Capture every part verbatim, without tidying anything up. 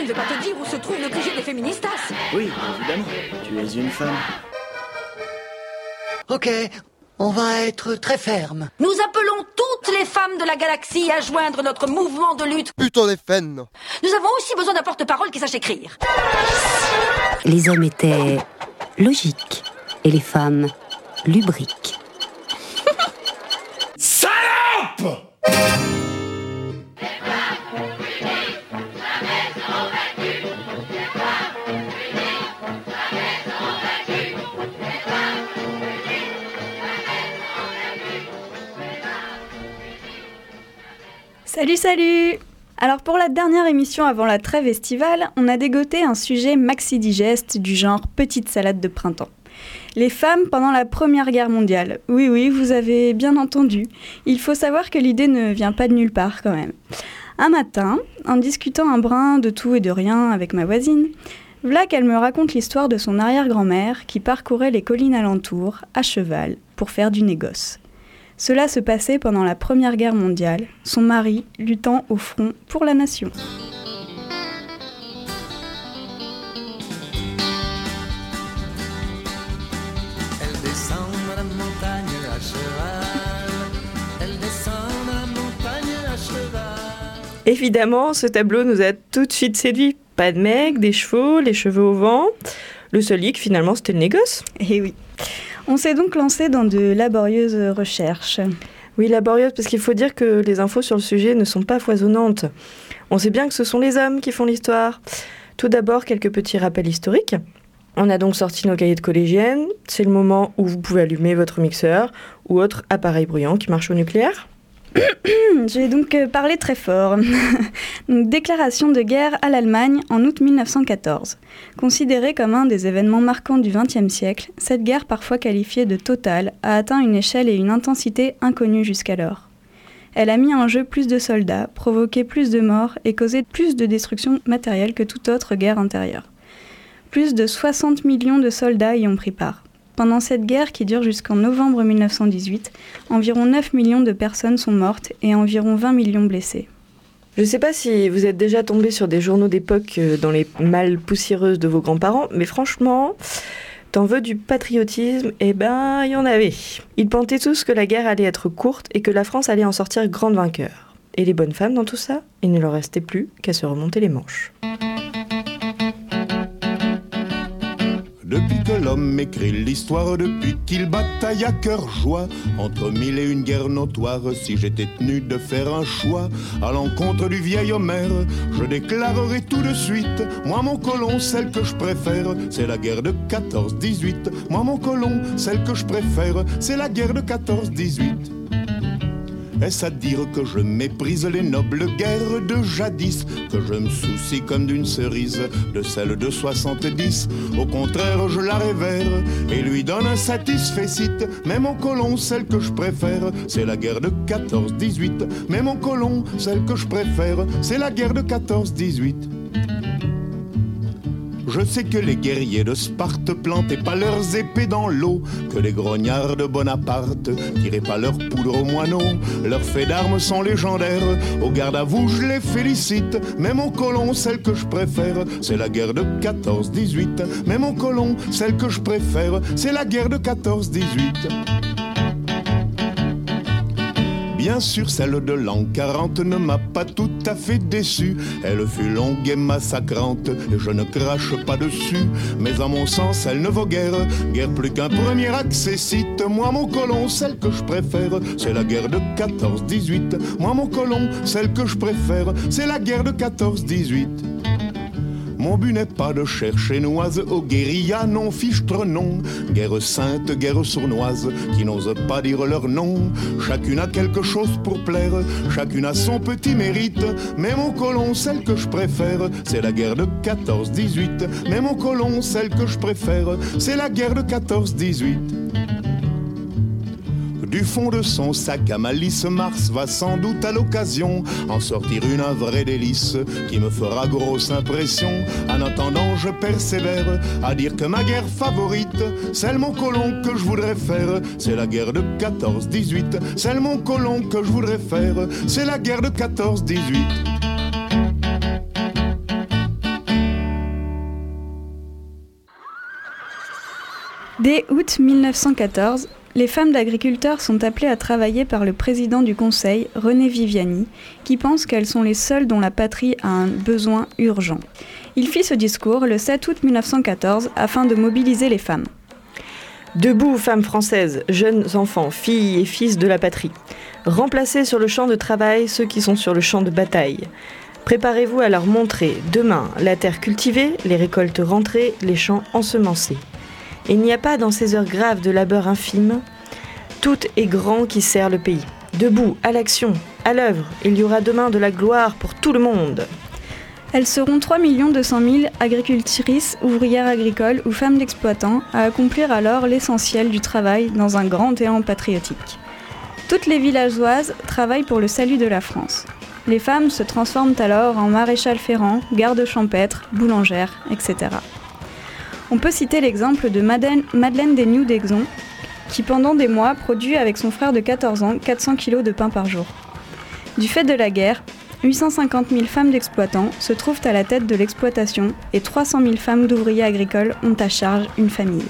ne veut pas te dire où se trouve le Q G des féministas. Oui, évidemment. Tu es une femme. Ok, on va être très ferme. Nous appelons toutes les femmes de la galaxie à joindre notre mouvement de lutte. Putain les fans. Nous avons aussi besoin d'un porte-parole qui sache écrire. Les hommes étaient logiques et les femmes lubriques. Salope! Salut, salut! Alors pour la dernière émission avant la trêve estivale, on a dégoté un sujet maxi-digeste du genre petite salade de printemps. Les femmes pendant la Première Guerre mondiale. Oui, oui, vous avez bien entendu. Il faut savoir que l'idée ne vient pas de nulle part quand même. Un matin, en discutant un brin de tout et de rien avec ma voisine, voilà qu'elle me raconte l'histoire de son arrière-grand-mère qui parcourait les collines alentours, à cheval, pour faire du négoce. Cela se passait pendant la Première Guerre mondiale, son mari luttant au front pour la nation. Elle descend la montagne à cheval, elle descend la montagne à cheval. Évidemment, ce tableau nous a tout de suite séduit. Pas de mec, des chevaux, les cheveux au vent. Le seul hic, finalement, c'était le négoce. Eh oui. On s'est donc lancé dans de laborieuses recherches. Oui, laborieuses, parce qu'il faut dire que les infos sur le sujet ne sont pas foisonnantes. On sait bien que ce sont les hommes qui font l'histoire. Tout d'abord, quelques petits rappels historiques. On a donc sorti nos cahiers de collégienne. C'est le moment où vous pouvez allumer votre mixeur ou autre appareil bruyant qui marche au nucléaire. Je vais donc parler très fort. Donc, déclaration de guerre à l'Allemagne en août mille neuf cent quatorze. Considérée comme un des événements marquants du vingtième siècle, cette guerre, parfois qualifiée de totale, a atteint une échelle et une intensité inconnues jusqu'alors. Elle a mis en jeu plus de soldats, provoqué plus de morts et causé plus de destruction matérielle que toute autre guerre intérieure. Plus de soixante millions de soldats y ont pris part. Pendant cette guerre qui dure jusqu'en novembre mille neuf cent dix-huit, environ neuf millions de personnes sont mortes et environ vingt millions blessées. Je ne sais pas si vous êtes déjà tombé sur des journaux d'époque dans les malles poussiéreuses de vos grands-parents, mais franchement, t'en veux du patriotisme, eh ben, il y en avait. Ils pensaient tous que la guerre allait être courte et que la France allait en sortir grande vainqueur. Et les bonnes femmes dans tout ça, il ne leur restait plus qu'à se remonter les manches. Depuis que l'homme écrit l'histoire, depuis qu'il bataille à cœur joie, entre mille et une guerres notoires, si j'étais tenu de faire un choix, à l'encontre du vieil Homère, je déclarerai tout de suite, moi mon colon, celle que je préfère, c'est la guerre de quatorze dix-huit. Moi mon colon, celle que je préfère, c'est la guerre de quatorze dix-huit. Est-ce à dire que je méprise les nobles guerres de jadis, que je me soucie comme d'une cerise de celle de soixante-dix? Au contraire, je la révère et lui donne un satisfecit. Mais mon colon, celle que je préfère, c'est la guerre de quatorze dix-huit. Mais mon colon, celle que je préfère, c'est la guerre de quatorze dix-huit. Je sais que les guerriers de Sparte plantaient pas leurs épées dans l'eau, que les grognards de Bonaparte tiraient pas leur poudre aux moineaux. Leurs faits d'armes sont légendaires, au garde à vous je les félicite. Mais mon colon, celle que je préfère, c'est la guerre de quatorze dix-huit. Mais mon colon, celle que je préfère, c'est la guerre de quatorze dix-huit. Bien sûr, celle de l'an quarante ne m'a pas tout à fait déçu. Elle fut longue et massacrante, et je ne crache pas dessus. Mais à mon sens, elle ne vaut guère, guère plus qu'un premier accessite. Moi, mon colon, celle que je préfère, c'est la guerre de quatorze dix-huit. Moi, mon colon, celle que je préfère, c'est la guerre de quatorze dix-huit. Mon but n'est pas de chercher noise aux guérillas non fichtre non. Guerre sainte, guerre sournoise, qui n'osent pas dire leur nom. Chacune a quelque chose pour plaire, chacune a son petit mérite. Mais mon colon, celle que je préfère, c'est la guerre de quatorze dix-huit. Mais mon colon, celle que je préfère, c'est la guerre de quatorze dix-huit. Du fond de son sac à malice, Mars va sans doute à l'occasion en sortir une un vrai délice qui me fera grosse impression. En attendant, je persévère à dire que ma guerre favorite, celle mon colon que je voudrais faire, c'est la guerre de quatorze dix-huit. Celle mon colon que je voudrais faire, c'est la guerre de quatorze dix-huit. Dès août mille neuf cent quatorze, les femmes d'agriculteurs sont appelées à travailler par le président du Conseil, René Viviani, qui pense qu'elles sont les seules dont la patrie a un besoin urgent. Il fit ce discours le sept août mille neuf cent quatorze afin de mobiliser les femmes. Debout, femmes françaises, jeunes enfants, filles et fils de la patrie. Remplacez sur le champ de travail ceux qui sont sur le champ de bataille. Préparez-vous à leur montrer, demain, la terre cultivée, les récoltes rentrées, les champs ensemencés. Il n'y a pas dans ces heures graves de labeur infime, tout est grand qui sert le pays. Debout, à l'action, à l'œuvre, il y aura demain de la gloire pour tout le monde. Elles seront trois millions deux cent mille agricultrices, ouvrières agricoles ou femmes d'exploitants à accomplir alors l'essentiel du travail dans un grand élan patriotique. Toutes les villageoises travaillent pour le salut de la France. Les femmes se transforment alors en maréchal ferrant, gardes champêtres, boulangères, et cetera. On peut citer l'exemple de Madeleine, Madeleine Desniou d'Exon, qui pendant des mois produit avec son frère de quatorze ans quatre cents kilos de pain par jour. Du fait de la guerre, huit cent cinquante mille femmes d'exploitants se trouvent à la tête de l'exploitation et trois cent mille femmes d'ouvriers agricoles ont à charge une famille.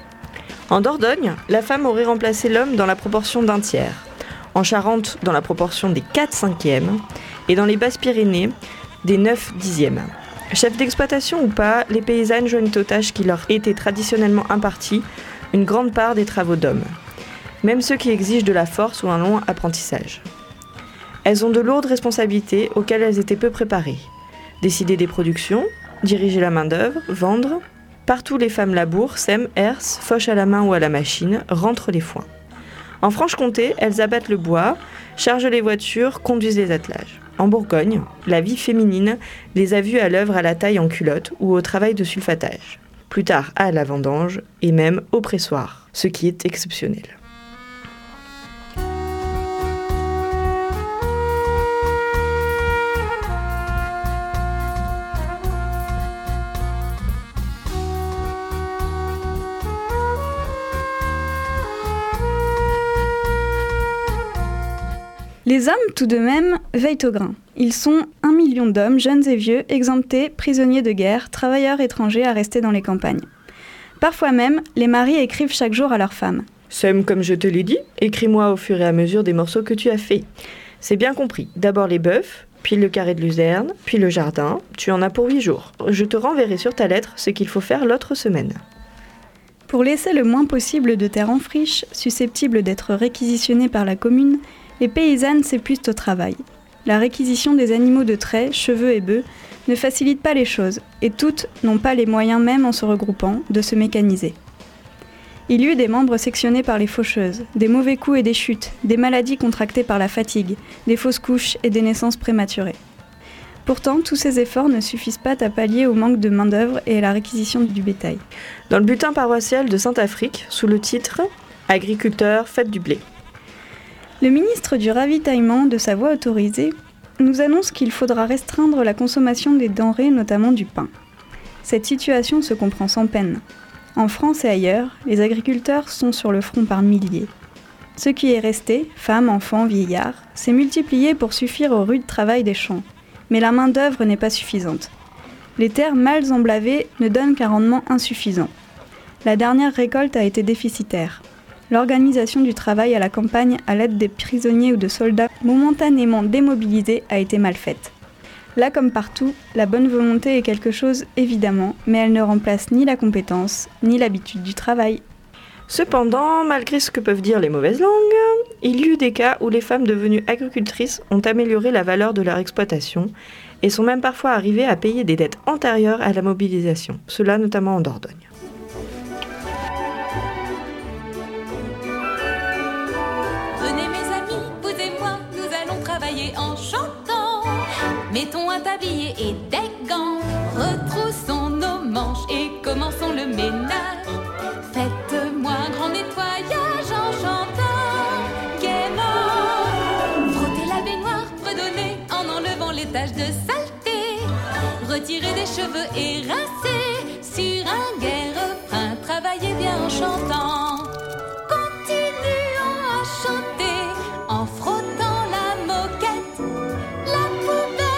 En Dordogne, la femme aurait remplacé l'homme dans la proportion d'un tiers. En Charente, dans la proportion des quatre cinquièmes. Et dans les Basses-Pyrénées, des neuf dixièmes. Chefs d'exploitation ou pas, les paysannes joignent aux tâches qui leur étaient traditionnellement imparties une grande part des travaux d'hommes, même ceux qui exigent de la force ou un long apprentissage. Elles ont de lourdes responsabilités auxquelles elles étaient peu préparées. Décider des productions, diriger la main-d'œuvre, vendre. Partout, les femmes labourent, sèment, hercent, fauchent à la main ou à la machine, rentrent les foins. En Franche-Comté, elles abattent le bois, chargent les voitures, conduisent les attelages. En Bourgogne, la vie féminine les a vues à l'œuvre à la taille en culotte ou au travail de sulfatage. Plus tard à la vendange et même au pressoir, ce qui est exceptionnel. Les hommes, tout de même, veillent au grain. Ils sont un million d'hommes, jeunes et vieux, exemptés, prisonniers de guerre, travailleurs étrangers à rester dans les campagnes. Parfois même, les maris écrivent chaque jour à leurs femmes. « Sème comme je te l'ai dit, écris-moi au fur et à mesure des morceaux que tu as faits. C'est bien compris, d'abord les bœufs, puis le carré de luzerne, puis le jardin, tu en as pour huit jours. Je te renverrai sur ta lettre ce qu'il faut faire l'autre semaine. » Pour laisser le moins possible de terres en friche, susceptibles d'être réquisitionnées par la commune, les paysannes s'épuisent au travail. La réquisition des animaux de trait, cheveux et bœufs, ne facilite pas les choses, et toutes n'ont pas les moyens, même en se regroupant, de se mécaniser. Il y eut des membres sectionnés par les faucheuses, des mauvais coups et des chutes, des maladies contractées par la fatigue, des fausses couches et des naissances prématurées. Pourtant, tous ces efforts ne suffisent pas à pallier au manque de main-d'œuvre et à la réquisition du bétail. Dans le bulletin paroissial de Saint-Afrique, sous le titre « Agriculteurs, faites du blé », le ministre du Ravitaillement, de sa voix autorisée, nous annonce qu'il faudra restreindre la consommation des denrées, notamment du pain. Cette situation se comprend sans peine. En France et ailleurs, les agriculteurs sont sur le front par milliers. Ce qui est resté, femmes, enfants, vieillards, s'est multiplié pour suffire au rude travail des champs. Mais la main-d'œuvre n'est pas suffisante. Les terres mal emblavées ne donnent qu'un rendement insuffisant. La dernière récolte a été déficitaire. L'organisation du travail à la campagne à l'aide des prisonniers ou de soldats momentanément démobilisés a été mal faite. Là comme partout, la bonne volonté est quelque chose évidemment, mais elle ne remplace ni la compétence, ni l'habitude du travail. Cependant, malgré ce que peuvent dire les mauvaises langues, il y eut des cas où les femmes devenues agricultrices ont amélioré la valeur de leur exploitation et sont même parfois arrivées à payer des dettes antérieures à la mobilisation, cela notamment en Dordogne. En chantant, mettons un tablier et des gants, retroussons nos manches et commençons le ménage. Faites-moi un grand nettoyage en chantant gaiement. Frottez la baignoire, fredonnez en enlevant les taches de saleté. Retirez des cheveux et rincez sur un gai refrain. Travaillez bien en chantant. Continuons à chanter en frottant.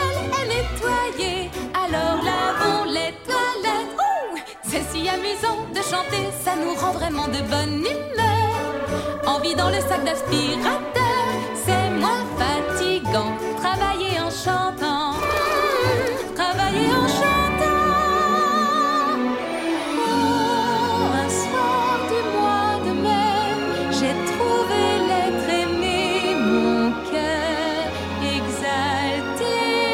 Alors lavons les toilettes. Ouh, c'est si amusant de chanter, ça nous rend vraiment de bonne humeur. Envie dans le sac d'aspirateur, c'est moins fatigant. Travailler en chantant, mmh, travailler en chantant. Oh, un soir du mois de mai, j'ai trouvé l'être aimé, mon cœur exalté.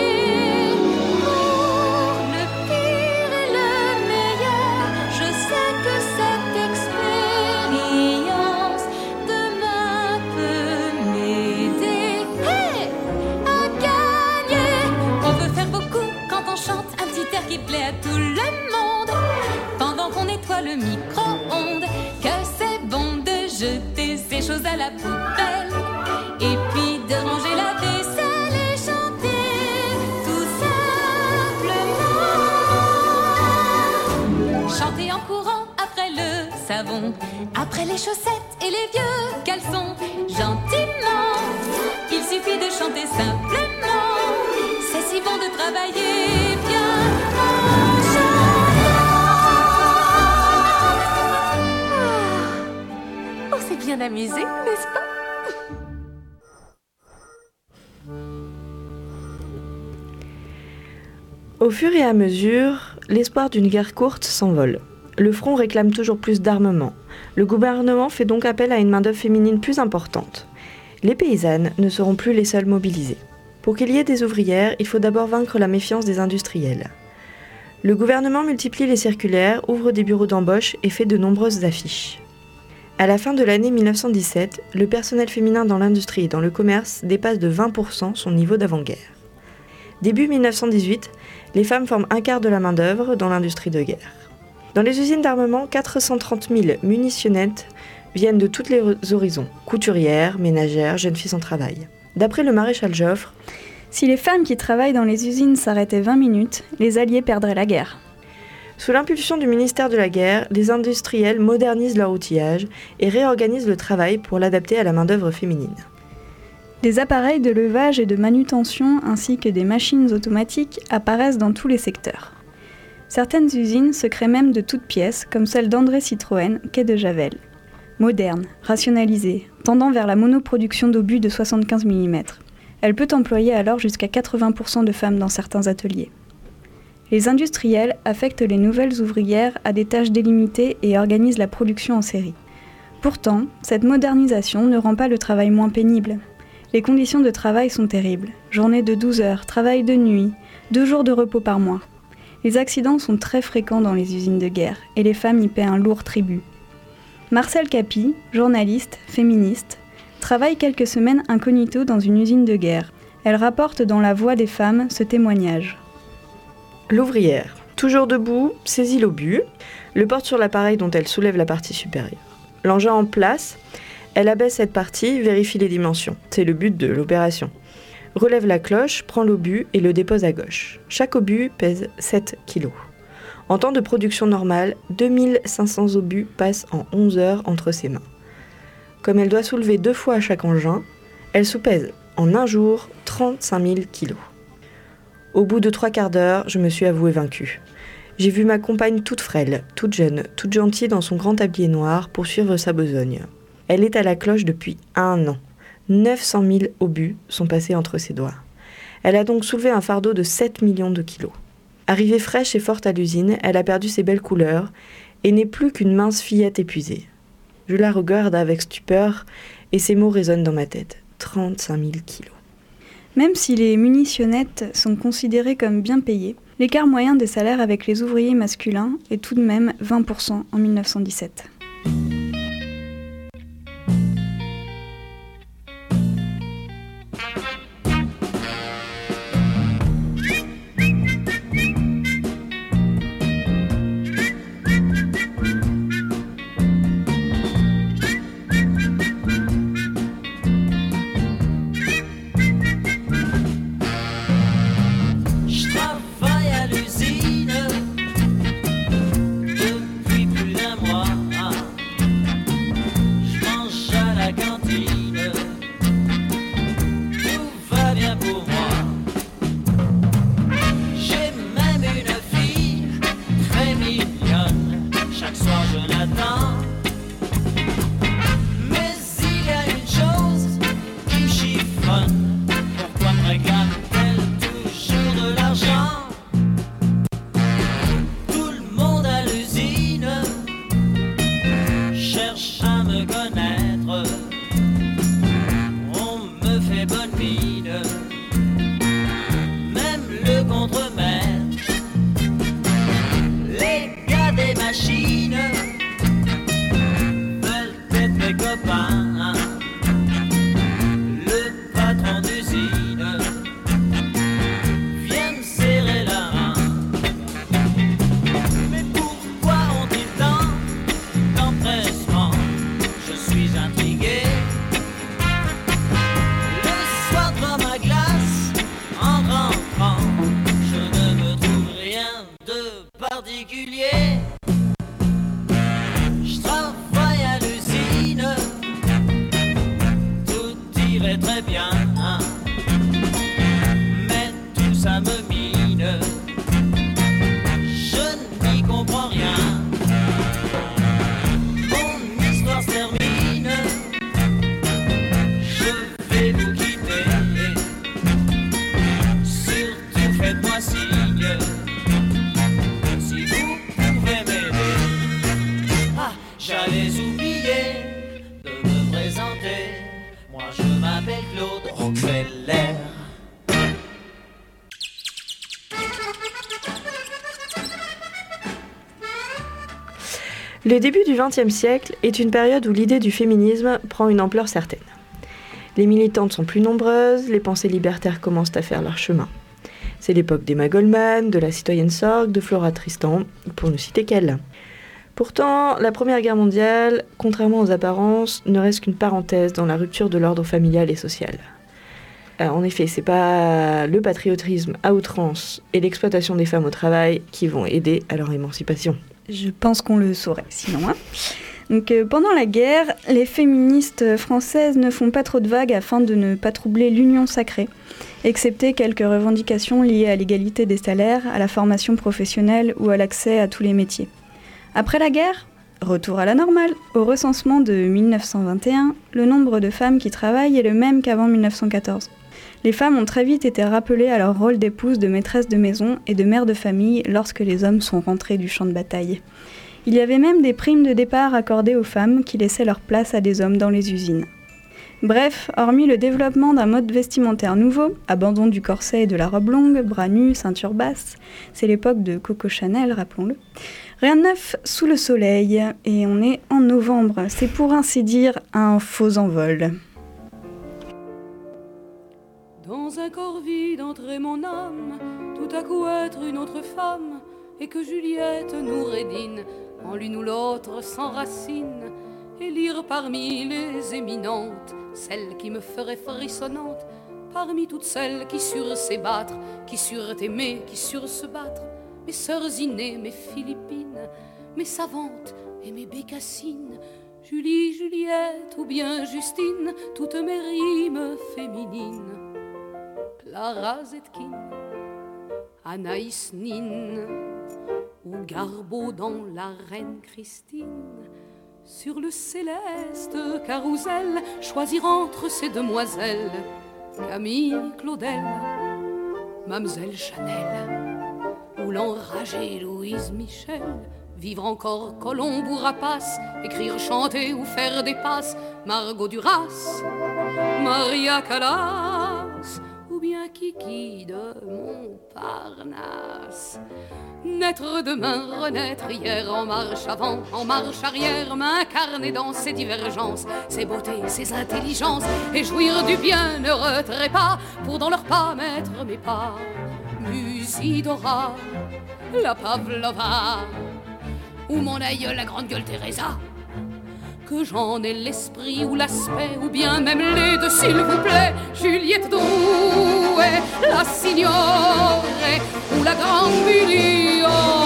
Pour le pire et le meilleur, je sais que cette expérience demain peut m'aider. Hey, à gagner. On peut faire beaucoup quand on chante un petit air qui plaît à tout le monde. Pendant qu'on nettoie le micro-ondes, que c'est bon de jeter ces choses à la poubelle. Et puis de ranger la vaisselle et chanter tout simplement. Chanter en courant après le savon, après les chaussettes et les vieux caleçons. Gentiment, il suffit de chanter simplement. C'est si bon de travailler bien en chantant. Ah, on s'est bien amusé, n'est-ce pas? Au fur et à mesure, l'espoir d'une guerre courte s'envole. Le front réclame toujours plus d'armement. Le gouvernement fait donc appel à une main-d'œuvre féminine plus importante. Les paysannes ne seront plus les seules mobilisées. Pour qu'il y ait des ouvrières, il faut d'abord vaincre la méfiance des industriels. Le gouvernement multiplie les circulaires, ouvre des bureaux d'embauche et fait de nombreuses affiches. À la fin de l'année mille neuf cent dix-sept, le personnel féminin dans l'industrie et dans le commerce dépasse de vingt pour cent son niveau d'avant-guerre. Début mille neuf cent dix-huit, les femmes forment un quart de la main-d'œuvre dans l'industrie de guerre. Dans les usines d'armement, quatre cent trente mille munitionnettes viennent de tous les horizons, couturières, ménagères, jeunes filles sans travail. D'après le maréchal Joffre, si les femmes qui travaillent dans les usines s'arrêtaient vingt minutes, les Alliés perdraient la guerre. Sous l'impulsion du ministère de la Guerre, les industriels modernisent leur outillage et réorganisent le travail pour l'adapter à la main-d'œuvre féminine. Des appareils de levage et de manutention ainsi que des machines automatiques apparaissent dans tous les secteurs. Certaines usines se créent même de toutes pièces, comme celle d'André Citroën, quai de Javel. Moderne, rationalisée, tendant vers la monoproduction d'obus de soixante-quinze millimètres. Elle peut employer alors jusqu'à quatre-vingts pour cent de femmes dans certains ateliers. Les industriels affectent les nouvelles ouvrières à des tâches délimitées et organisent la production en série. Pourtant, cette modernisation ne rend pas le travail moins pénible. Les conditions de travail sont terribles. Journée de douze heures, travail de nuit, deux jours de repos par mois. Les accidents sont très fréquents dans les usines de guerre et les femmes y paient un lourd tribut. Marcel Capi, journaliste, féministe, travaille quelques semaines incognito dans une usine de guerre. Elle rapporte dans La Voix des femmes ce témoignage. L'ouvrière, toujours debout, saisit l'obus, le porte sur l'appareil dont elle soulève la partie supérieure. L'engin en place, elle abaisse cette partie, vérifie les dimensions. C'est le but de l'opération. Relève la cloche, prend l'obus et le dépose à gauche. Chaque obus pèse sept kilos. En temps de production normale, deux mille cinq cents obus passent en onze heures entre ses mains. Comme elle doit soulever deux fois à chaque engin, elle soupèse en un jour trente-cinq mille kilos. Au bout de trois quarts d'heure, je me suis avouée vaincue. J'ai vu ma compagne toute frêle, toute jeune, toute gentille dans son grand tablier noir poursuivre sa besogne. Elle est à la cloche depuis un an. neuf cent mille obus sont passés entre ses doigts. Elle a donc soulevé un fardeau de sept millions de kilos. Arrivée fraîche et forte à l'usine, elle a perdu ses belles couleurs et n'est plus qu'une mince fillette épuisée. Je la regarde avec stupeur et ces mots résonnent dans ma tête. trente-cinq mille kilos. Même si les munitionnettes sont considérées comme bien payées, l'écart moyen des salaires avec les ouvriers masculins est tout de même vingt pour cent en mille neuf cent dix-sept. Depuis plus d'un mois, machines veulent être mes copains. Le patron d'usine vient me serrer la main. Mais pourquoi ont-ils tant d'empressement? Je suis intrigué. Le soir devant ma glace, en rentrant, je ne me trouve rien de particulier. Je travaille à l'usine, tout irait très bien, mais tout ça me mine, je n'y comprends rien. Mon histoire se termine, je vais vous quitter, surtout faites-moi signe si vous pouvez m'aider. Ah, j'allais oublier de me présenter, moi je m'appelle Claude Rockefeller. Le début du vingtième siècle est une période où l'idée du féminisme prend une ampleur certaine. Les militantes sont plus nombreuses, les pensées libertaires commencent à faire leur chemin. C'est l'époque d'Emma Goldman, de la citoyenne Sorgue, de Flora Tristan, pour ne citer qu'elle. Pourtant, la Première Guerre mondiale, contrairement aux apparences, ne reste qu'une parenthèse dans la rupture de l'ordre familial et social. Euh, en effet, c'est pas le patriotisme à outrance et l'exploitation des femmes au travail qui vont aider à leur émancipation. Je pense qu'on le saurait, sinon. Hein. Donc, euh, pendant la guerre, les féministes françaises ne font pas trop de vagues afin de ne pas troubler l'union sacrée, excepté quelques revendications liées à l'égalité des salaires, à la formation professionnelle ou à l'accès à tous les métiers. Après la guerre, retour à la normale. Au recensement de mille neuf cent vingt et un, le nombre de femmes qui travaillent est le même qu'avant mille neuf cent quatorze. Les femmes ont très vite été rappelées à leur rôle d'épouse, de maîtresse de maison et de mère de famille lorsque les hommes sont rentrés du champ de bataille. Il y avait même des primes de départ accordées aux femmes qui laissaient leur place à des hommes dans les usines. Bref, hormis le développement d'un mode vestimentaire nouveau, abandon du corset et de la robe longue, bras nus, ceinture basse, c'est l'époque de Coco Chanel, rappelons-le, rien de neuf sous le soleil, et on est en novembre, c'est pour ainsi dire un faux envol. Dans un corps vide entrait mon âme, tout à coup être une autre femme, et que Juliette nous rédine, en l'une ou l'autre s'enracine, et lire parmi les éminentes, celle qui me ferait frissonnante, parmi toutes celles qui surent s'ébattre, qui surent aimer, qui surent se battre, mes sœurs innées, mes Philippines, mes savantes et mes bécassines, Julie, Juliette ou bien Justine, toutes mes rimes féminines. Clara Zetkin, Anaïs Nin, ou Garbeau dans La Reine Christine. Sur le céleste carrousel, choisir entre ces demoiselles, Camille Claudel, Mamselle Chanel, ou l'enragée Louise Michel. Vivre encore Colombe ou Rapace, écrire, chanter ou faire des passes, Margot Duras, Maria Callas, ou bien Kiki de Montparnasse. Naître demain, renaître hier, en marche avant, en marche arrière, m'incarner dans ces divergences, ces beautés, ces intelligences, et jouir du bienheureux trépas, pour dans leurs pas mettre mes pas. Musidora, la Pavlova, ou mon aïeul, la grande gueule Teresa. Que j'en ai l'esprit ou l'aspect, ou bien même les deux, s'il vous plaît. Juliette Drouet, la Signorée, ou la grande Billie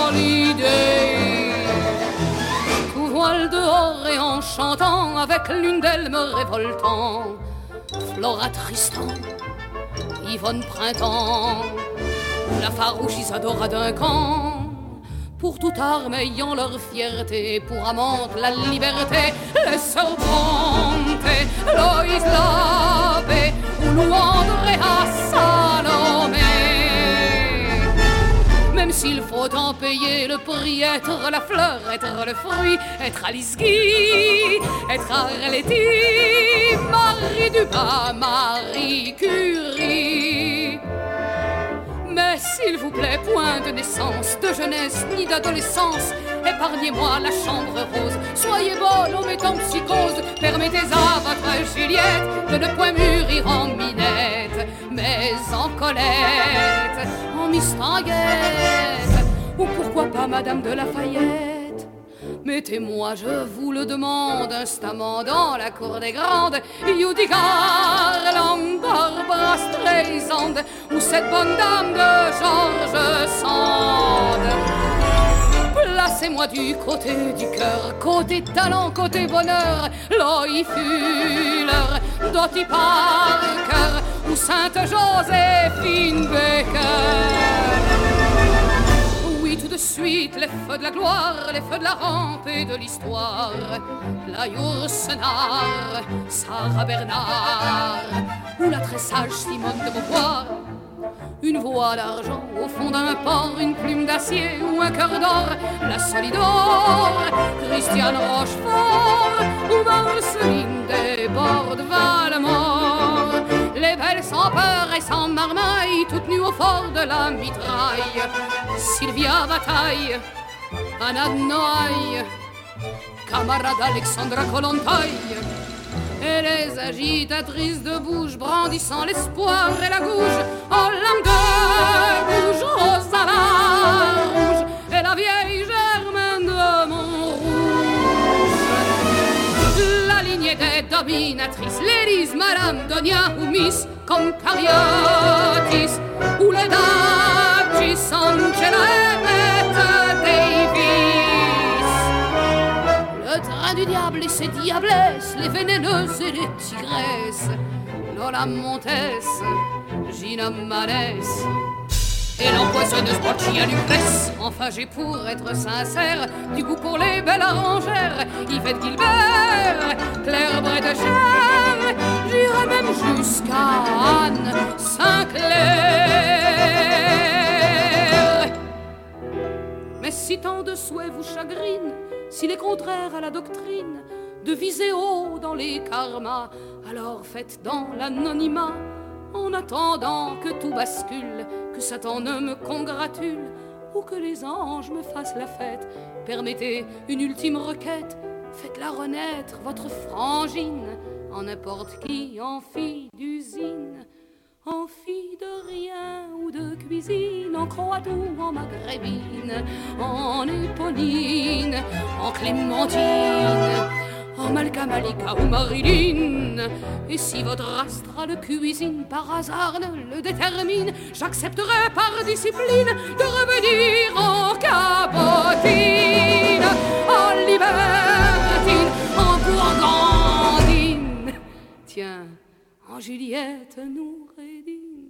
Holiday. Tout voile dehors et en chantant, avec l'une d'elles me révoltant, Flora Tristan, Yvonne Printemps, ou la farouche Isadora Duncan. Pour toute arme ayant leur fierté, pour amante la liberté, les sœurs Bronte, Loïs Labbé, ou Lou Andréa Salomé. Même s'il faut en payer le prix, être la fleur, être le fruit, être Alice Guy, être Arletty, Marie Dumas, Marie Curie. Mais Mais s'il vous plaît, point de naissance, de jeunesse ni d'adolescence. Épargnez-moi la chambre rose. Soyez bonne en mettant psychose. Permettez à votre Juliette de ne point mûrir en minette, mais en Colette, en mistinguette, ou pourquoi pas Madame de Lafayette. Mettez-moi, je vous le demande, instamment dans la cour des grandes, Judy Garland, Barbara Streisand, ou cette bonne dame de George Sand. Placez-moi du côté du cœur, côté talent, côté bonheur, Loy Fuller, Dottie Parker, ou Sainte Joséphine Baker. Oui, tout de suite, les feux de la gloire, les feux de la rampe et de l'histoire, la Yourcenar, Sarah Bernard, ou la très sage Simone de Beauvoir. Une voix d'argent au fond d'un port, une plume d'acier ou un cœur d'or, la Solidor, Christiane Rochefort ou Marceline des bords de Valmore. Les belles sans peur et sans marmaille, toutes nues au fort de la mitraille, Sylvia Bataille, Anna de Noailles, camarade Alexandra Kollontai. Et les agitatrices de bouche brandissant l'espoir et la gouge, oh l'âme de bouge, Rosa la rouge, et la vieille Germaine de Montrouge. La lignée des dominatrices, l'Élise, Madame Donia ou Miss, comme Cariotis, ou les Dagis, Angela et Bette Davis. Le train du diable et ses diablesses, les vénéneuses et les tigresses, Lola Montes, Gina Manès et l'empoisonneuse Portia Lucrèce. Enfin j'ai pour être sincère du goût pour les belles arrangères, Yvette Gilbert, Claire Bretécher, j'irai même jusqu'à Anne Sinclair. Mais si tant de souhaits vous chagrinent, s'il est contraire à la doctrine de viser haut dans les karmas, alors faites dans l'anonymat, en attendant que tout bascule, que Satan ne me congratule, ou que les anges me fassent la fête. Permettez une ultime requête, faites-la renaître, votre frangine, en n'importe qui, en fille d'usine, en fille de rien ou de cuisine, en croate ou en maghrébine, en éponine, en clémentine, en Malka Malika ou Marilyn. Et si votre astrale cuisine par hasard ne le détermine, j'accepterai par discipline de revenir en cabotine, en libertine, en gourgandine. Tiens, en Juliette Noureddin.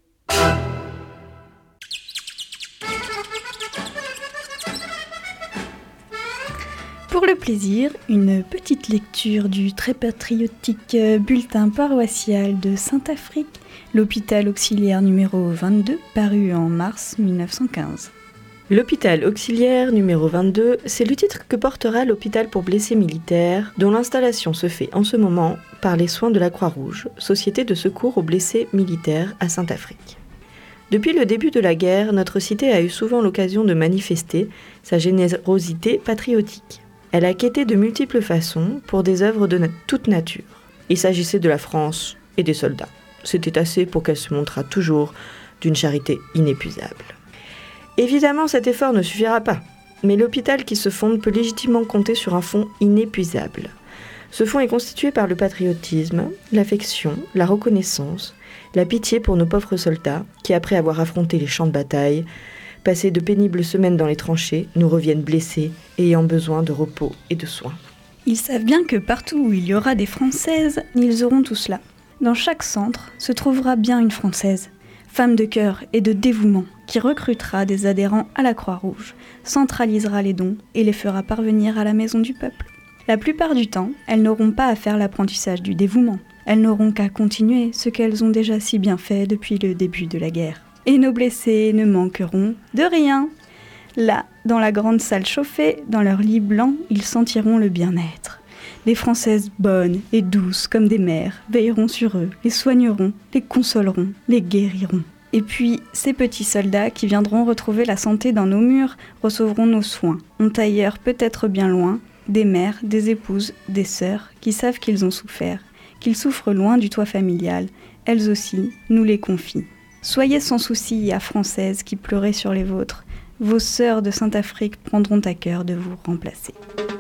Pour le plaisir, une petite lecture du très patriotique bulletin paroissial de Saint-Afrique, l'hôpital auxiliaire numéro vingt-deux, paru en mars mille neuf cent quinze. L'hôpital auxiliaire numéro vingt-deux, c'est le titre que portera l'hôpital pour blessés militaires, dont l'installation se fait en ce moment par les soins de la Croix-Rouge, société de secours aux blessés militaires à Saint-Afrique. Depuis le début de la guerre, notre cité a eu souvent l'occasion de manifester sa générosité patriotique. Elle a quêté de multiples façons pour des œuvres de na- toute nature. Il s'agissait de la France et des soldats. C'était assez pour qu'elle se montrât toujours d'une charité inépuisable. Évidemment, cet effort ne suffira pas, mais l'hôpital qui se fonde peut légitimement compter sur un fonds inépuisable. Ce fonds est constitué par le patriotisme, l'affection, la reconnaissance, la pitié pour nos pauvres soldats qui, après avoir affronté les champs de bataille, passé de pénibles semaines dans les tranchées, nous reviennent blessés et ayant besoin de repos et de soins. Ils savent bien que partout où il y aura des Françaises, ils auront tout cela. Dans chaque centre se trouvera bien une Française, femme de cœur et de dévouement, qui recrutera des adhérents à la Croix-Rouge, centralisera les dons et les fera parvenir à la maison du peuple. La plupart du temps, elles n'auront pas à faire l'apprentissage du dévouement. Elles n'auront qu'à continuer ce qu'elles ont déjà si bien fait depuis le début de la guerre. Et nos blessés ne manqueront de rien. Là, dans la grande salle chauffée, dans leur lit blanc, ils sentiront le bien-être. Les Françaises bonnes et douces comme des mères veilleront sur eux, les soigneront, les consoleront, les guériront. Et puis, ces petits soldats qui viendront retrouver la santé dans nos murs recevront nos soins. Ont ailleurs, peut-être bien loin, des mères, des épouses, des sœurs qui savent qu'ils ont souffert, qu'ils souffrent loin du toit familial. Elles aussi nous les confient. Soyez sans souci, à Françaises qui pleurez sur les vôtres. Vos sœurs de Sainte-Afrique prendront à cœur de vous remplacer.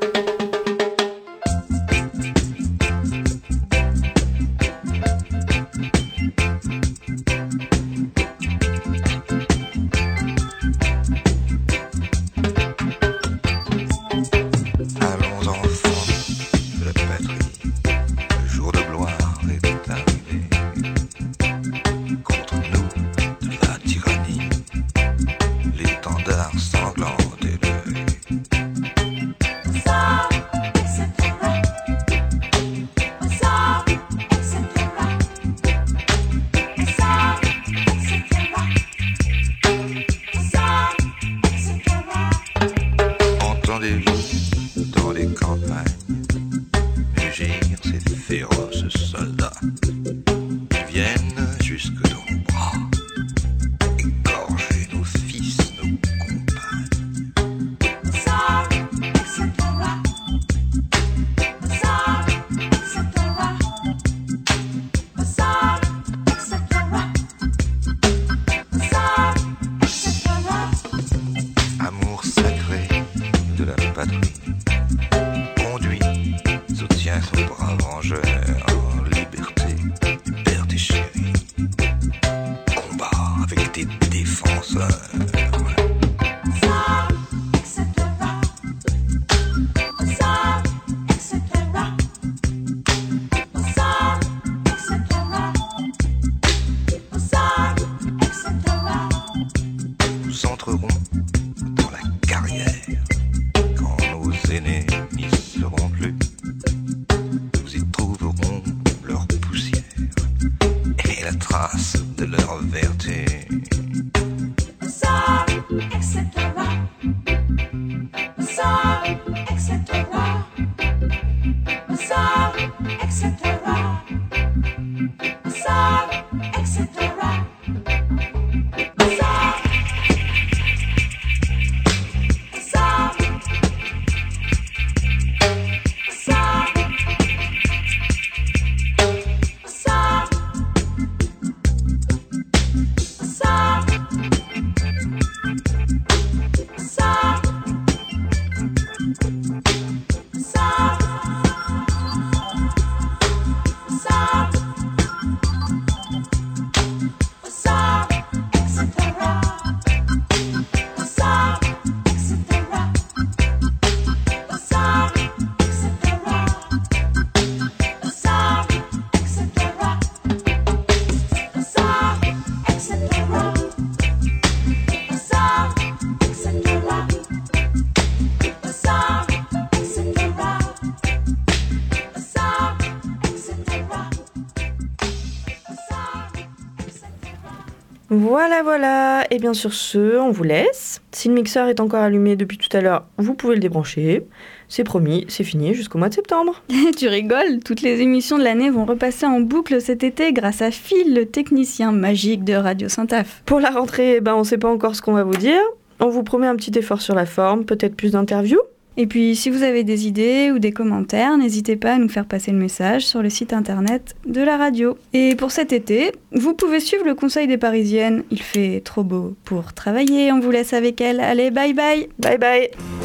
Voilà, voilà. Et bien sur ce, on vous laisse. Si le mixeur est encore allumé depuis tout à l'heure, vous pouvez le débrancher. C'est promis, c'est fini jusqu'au mois de septembre. Tu rigoles, toutes les émissions de l'année vont repasser en boucle cet été grâce à Phil, le technicien magique de Radio Saint-Af. Pour la rentrée, ben, on ne sait pas encore ce qu'on va vous dire. On vous promet un petit effort sur la forme, peut-être plus d'interviews. Et puis, si vous avez des idées ou des commentaires, n'hésitez pas à nous faire passer le message sur le site internet de la radio. Et pour cet été, vous pouvez suivre le conseil des Parisiennes. Il fait trop beau pour travailler, on vous laisse avec elles. Allez, bye bye. Bye bye.